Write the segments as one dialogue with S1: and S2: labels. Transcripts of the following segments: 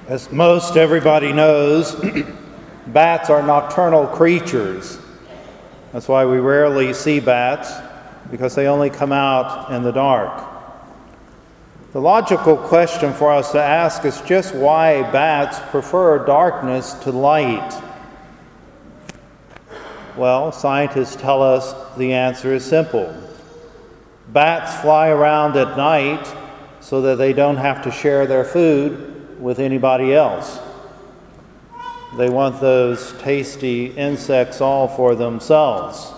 S1: As most everybody knows, bats are nocturnal creatures. That's why we rarely see bats, because they only come out in the dark. The logical question for us to ask is just why bats prefer darkness to light. Well, scientists tell us the answer is simple. Bats fly around at night so that they don't have to share their food with anybody else. They want those tasty insects all for themselves.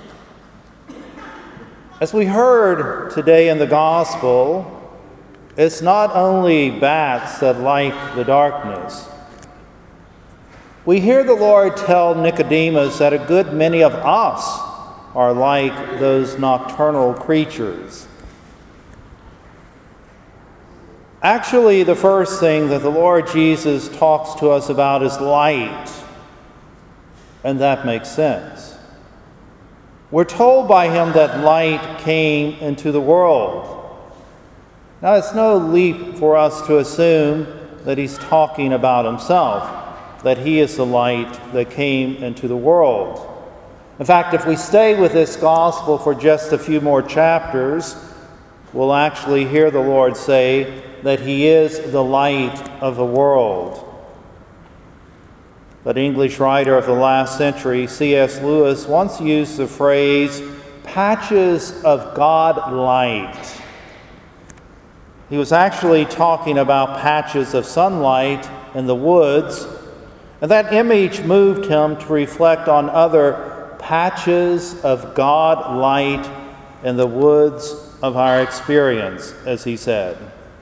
S1: As we heard today in the gospel, it's not only bats that like the darkness. We hear the Lord tell Nicodemus that a good many of us are like those nocturnal creatures. Actually, the first thing that the Lord Jesus talks to us about is light, and that makes sense. We're told by him that light came into the world. Now, it's no leap for us to assume that he's talking about himself, that he is the light that came into the world. In fact, if we stay with this gospel for just a few more chapters, we'll actually hear the Lord say that he is the light of the world. That English writer of the last century, C.S. Lewis, once used the phrase, patches of God light. He was actually talking about patches of sunlight in the woods, and that image moved him to reflect on other patches of God light in the woods of our experience, as he said.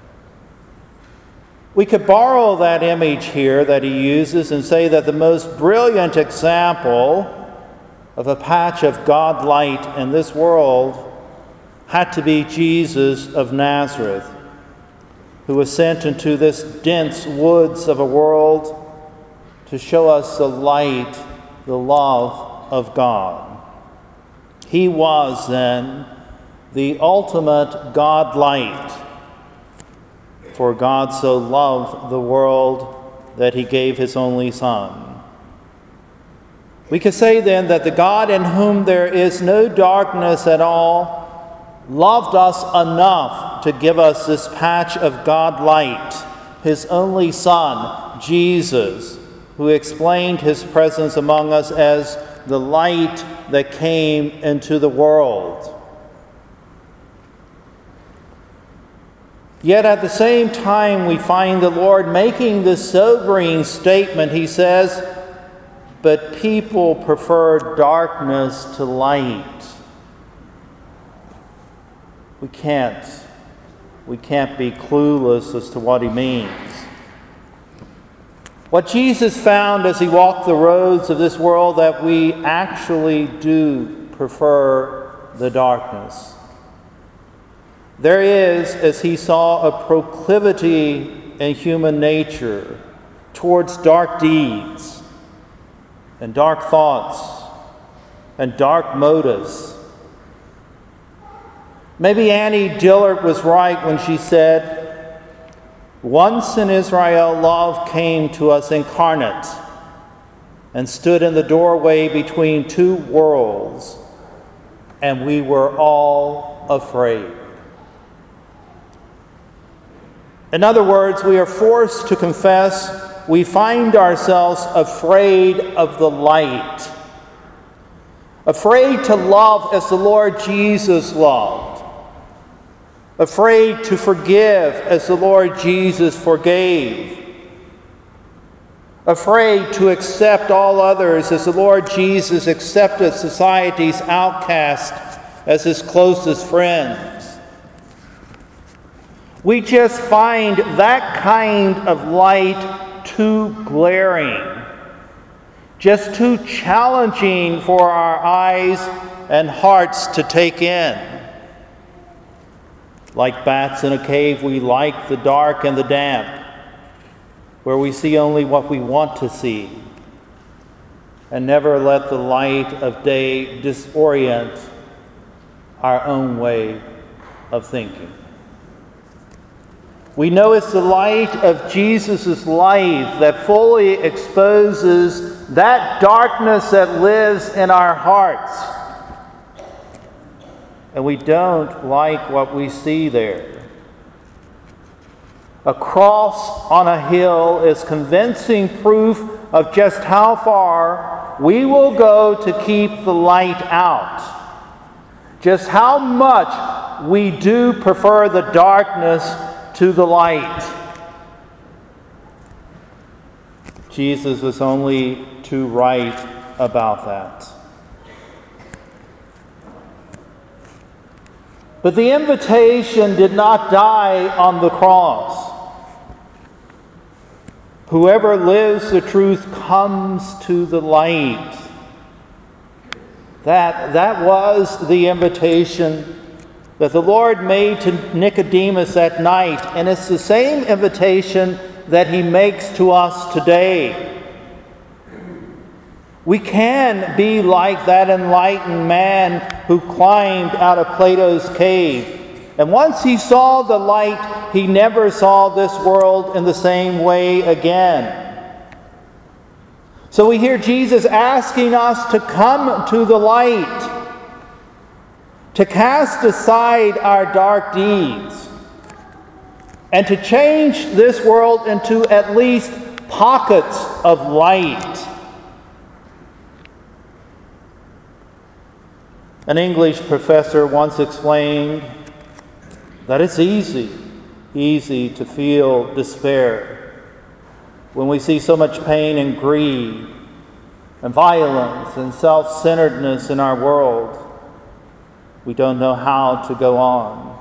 S1: We could borrow that image here that he uses and say that the most brilliant example of a patch of God light in this world had to be Jesus of Nazareth, who was sent into this dense woods of a world to show us the light, the love of God. He was then the ultimate God light. For God so loved the world that he gave his only Son. We could say then that the God in whom there is no darkness at all loved us enough to give us this patch of God light, his only Son, Jesus, who explained his presence among us as the light that came into the world. Yet at the same time, we find the Lord making this sobering statement. He says, but people prefer darkness to light. We can't be clueless as to what he means. What Jesus found as he walked the roads of this world, that we actually do prefer the darkness. There is, as he saw, a proclivity in human nature towards dark deeds and dark thoughts and dark motives. Maybe Annie Dillard was right when she said, once in Israel, love came to us incarnate and stood in the doorway between two worlds, and we were all afraid. In other words, we are forced to confess we find ourselves afraid of the light, afraid to love as the Lord Jesus loved, afraid to forgive as the Lord Jesus forgave, afraid to accept all others as the Lord Jesus accepted society's outcasts as his closest friends. We just find that kind of light too glaring, just too challenging for our eyes and hearts to take in. Like bats in a cave, we like the dark and the damp, where we see only what we want to see, and never let the light of day disorient our own way of thinking. We know it's the light of Jesus' life that fully exposes that darkness that lives in our hearts. And we don't like what we see there. A cross on a hill is convincing proof of just how far we will go to keep the light out. Just how much we do prefer the darkness to the light. Jesus was only too right about that. But the invitation did not die on the cross. Whoever lives the truth comes to the light. That was the invitation that the Lord made to Nicodemus that night, and it's the same invitation that he makes to us today. We can be like that enlightened man who climbed out of Plato's cave. And once he saw the light, he never saw this world in the same way again. So we hear Jesus asking us to come to the light, to cast aside our dark deeds, and to change this world into at least pockets of light. An English professor once explained that it's easy to feel despair when we see so much pain and greed and violence and self-centeredness in our world. We don't know how to go on.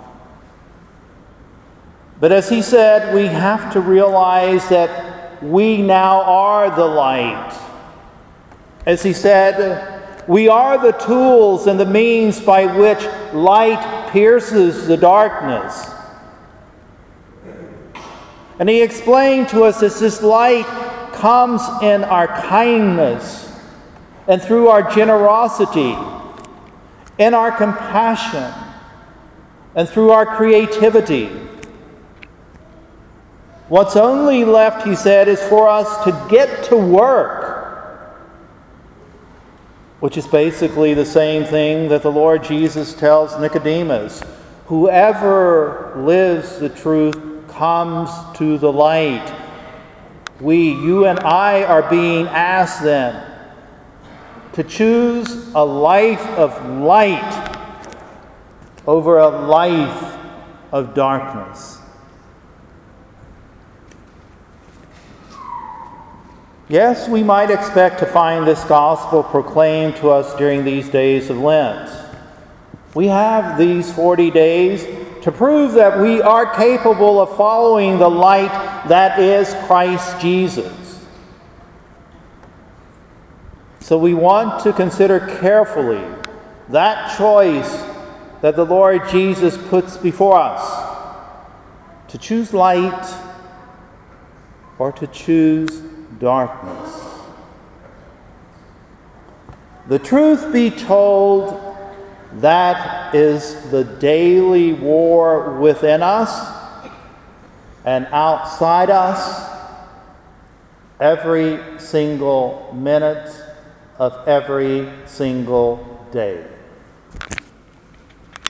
S1: But as he said, we have to realize that we now are the light. As he said, we are the tools and the means by which light pierces the darkness. And he explained to us that this light comes in our kindness and through our generosity, in our compassion, and through our creativity. What's only left, he said, is for us to get to work, which is basically the same thing that the Lord Jesus tells Nicodemus. Whoever lives the truth comes to the light. You and I are being asked then to choose a life of light over a life of darkness. Yes, we might expect to find this gospel proclaimed to us during these days of Lent. We have these 40 days to prove that we are capable of following the light that is Christ Jesus. So we want to consider carefully that choice that the Lord Jesus puts before us, to choose light or to choose darkness. The truth be told, that is the daily war within us and outside us every single minute of every single day.